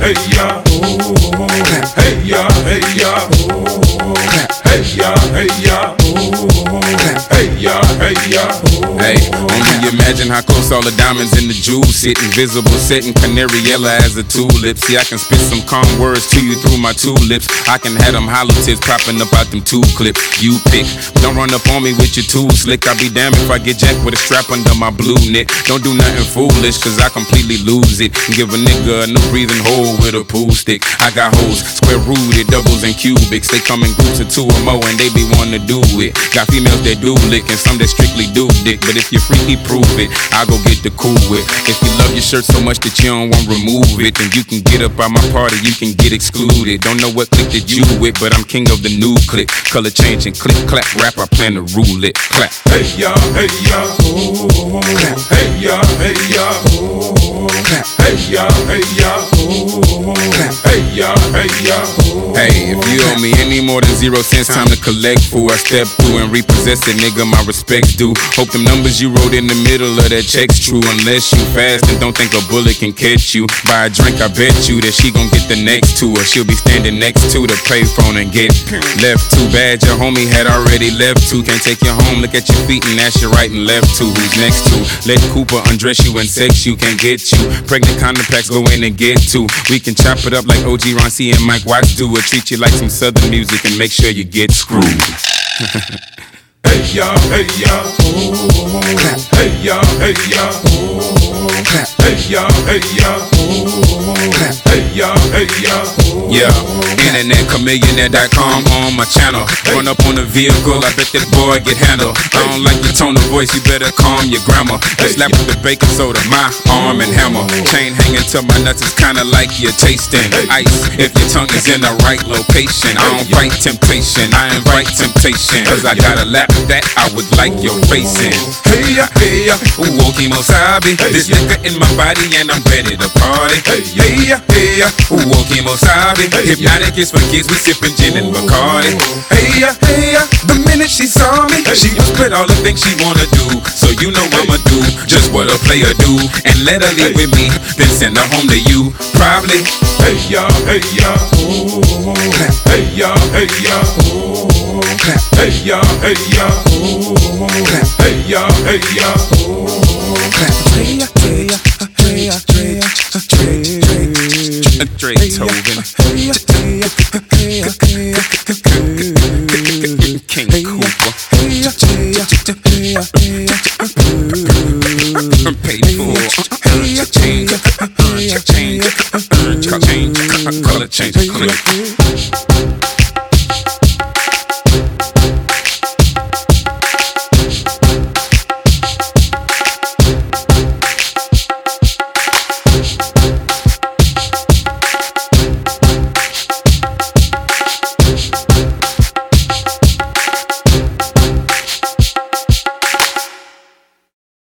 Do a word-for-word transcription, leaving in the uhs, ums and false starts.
hey ya, hey ya, hey ya, hey ya, hey ya, hey ya, hey ya. Hey, only imagine how close all the diamonds and the jewels sit. Invisible, setting canary yellow as a tulip. See, I can spit some calm words to you through my two lips. I can have them hollow tips popping up out them two clips. You pick, don't run up on me with your too slick. I'll be damned if I get jacked with a strap under my blue knit. Don't do nothing foolish, cause I completely lose it. And give a nigga a new breathing hole with a pool stick. I got hoes, square rooted, doubles and cubics. They come in groups of two or more and they be wanting to do it. Got females that do lick and some that strictly do dick. But if you're freaky, prove it, I'll go get the cool with. If you love your shirt so much that you don't want to remove it, then you can get up out my party, you can get excluded. Don't know what clique that you with, but I'm king of the new click. Color change and click, clap, rap, I plan to rule it. Clap. Hey ya, hey ya, hey ya, hey ya, hey ya, hey ya, hey ya, hey ya. Hey, if you owe me any more than zero cents, time to collect fool. I step through and repossess it, nigga, my respects due. Hope them numbers you wrote in the middle of that check's true. Unless you fast and don't think a bullet can catch you. Buy a drink, I bet you that she gon' get the next to her. She'll be standing next to the payphone and get left. Too bad your homie had already left too. Can't take you home, look at your feet and ask your right and left to who's next to. Let Cooper undress you and sex you, can't get you. Pregnant condom packs go in and get two. We can chop it up like O G Ron C and Mike Watts do it. Treat you like some southern music and make sure you get screwed. Hey ya, hey ya, hey ya, hey ya, hey ya, hey ya, hey ya, hey ya. Yeah, internet chameleon dot com on my channel. Run up on the vehicle, I bet that boy get handled. I don't like your tone of voice, you better calm your grammar. Just slap with the baking soda, my arm and hammer. Chain hanging to my nuts is kinda like you're tasting ice. If your tongue is in the right location, I don't fight temptation, I invite temptation. Cause I got a lap that I would like your face in. Hey ya, hey ya, ooh, Okimosabi. This nigga in my body and I'm ready to party. Hey ya, hey ya, ooh, Okimosabi. Hypnotic is for kids, we sippin' gin and Bacardi. Hey ya, hey ya, the minute she saw me, she whispered all the things she wanna do. So you know I'ma do just what a player do, and let her leave with me, then send her home to you. Probably. Hey ya, hey ya, hey ya, hey ya, hey ya, hey ya, hey ya, hey ya. Drake Tobin, King Cooper, paid for, change, change, change, color change, click.